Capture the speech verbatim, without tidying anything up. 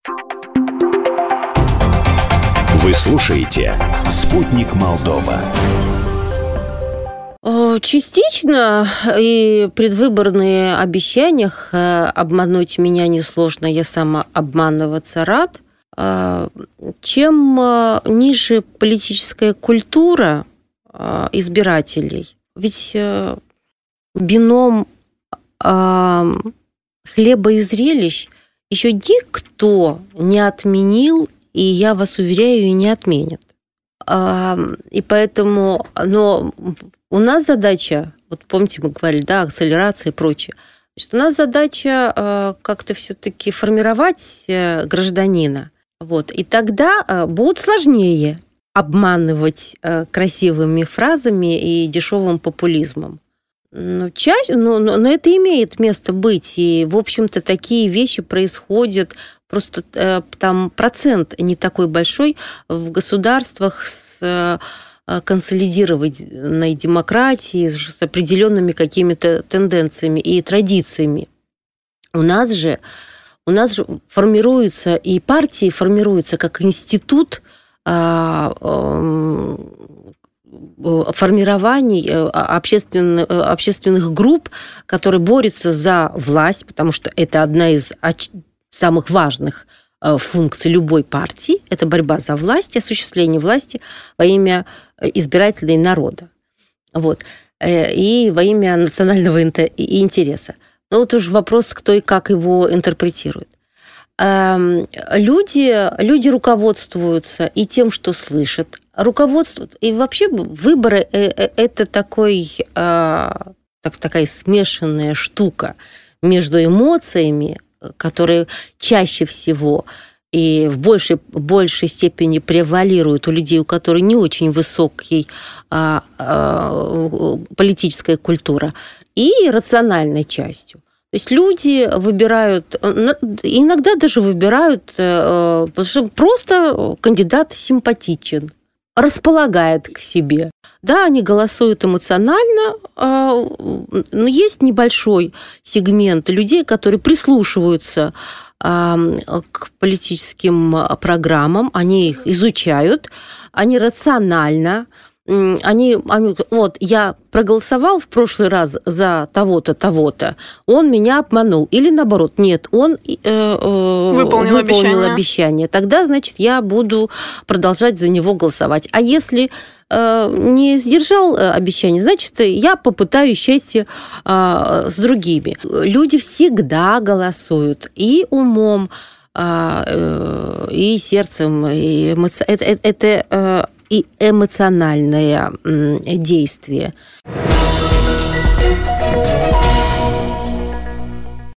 Вы слушаете «Спутник Молдова». Частично и предвыборные обещания обмануть меня несложно, я сама обманываться рад. Чем ниже политическая культура избирателей, ведь бином хлеба и зрелищ еще никто не отменил, и я вас уверяю, и не отменят. И поэтому, но у нас задача, вот помните, мы говорили, да, акселерация и прочее. Значит, у нас задача как-то все-таки формировать гражданина. Вот. И тогда будет сложнее обманывать красивыми фразами и дешевым популизмом. Но, чаще, но, но, но это имеет место быть. И, в общем-то, такие вещи происходят. Просто э, там процент не такой большой в государствах с э, консолидированной демократией, с определенными какими-то тенденциями и традициями. У нас же, у нас же формируется, и партии формируются как институт э, э, формирований общественных, общественных групп, которые борются за власть, потому что это одна из самых важных функций любой партии, это борьба за власть, осуществление власти во имя избирателей народа. Вот. И во имя национального интереса. Но вот уж вопрос, кто и как его интерпретирует. Люди, люди руководствуются и тем, что слышат, руководствуют. И вообще выборы – это такой, так, такая смешанная штука между эмоциями, которые чаще всего и в большей, большей степени превалируют у людей, у которых не очень высокая а, а, политическая культура, и рациональной частью. То есть люди выбирают, иногда даже выбирают, потому что просто кандидат симпатичен, располагает к себе. Да, они голосуют эмоционально, но есть небольшой сегмент людей, которые прислушиваются к политическим программам, они их изучают, они рационально, Они, они, вот, я проголосовал в прошлый раз за того-то, того-то, он меня обманул. Или наоборот, нет, он э, э, выполнил, выполнил обещание. обещание. Тогда, значит, я буду продолжать за него голосовать. А если э, не сдержал обещание, значит, я попытаюсь счастье э, с другими. Люди всегда голосуют и умом, э, и сердцем, и эмоци... это, это, это и эмоциональное действие.